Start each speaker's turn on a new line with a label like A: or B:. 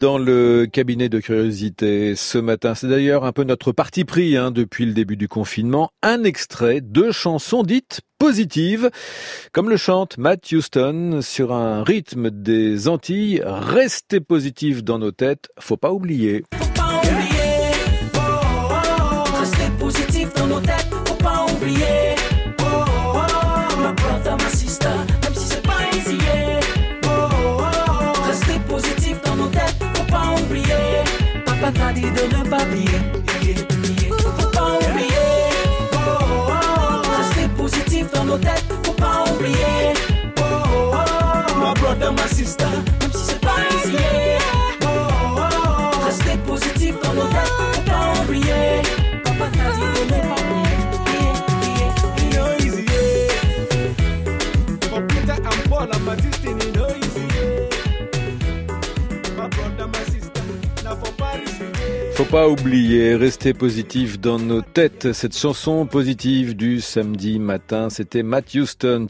A: dans le cabinet de curiosité ce matin. C'est d'ailleurs un peu notre parti pris depuis le début du confinement. Un extrait de chansons dites positives, comme le chante Matt Houston sur un rythme des Antilles. Restez positifs dans nos têtes, faut pas oublier.
B: Faut pas oublier, oh, oh, oh. Restez positifs dans nos têtes, faut pas oublier, oh, oh, oh. Ma brother, ma sister, même si c'est pas easy, oh, oh, oh. Restez positifs dans nos têtes, faut pas oublier. Papa t'a dit de ne pas oublier, faut pas oublier, oh, oh, oh. Restez positifs dans nos têtes, faut pas oublier, oh, oh, oh. Ma brother, ma sister, même si c'est pas easy, oh, oh, oh. Restez positifs dans nos têtes, faut pas oublier. Papa t'a dit de ne pas oublier,
C: no easy, for Peter and Paul and Majesty, no easy, my brother, my sister, now for Paris,
A: Faut pas oublier, rester positif dans nos têtes. Cette chanson positive du samedi matin, c'était Matt Houston.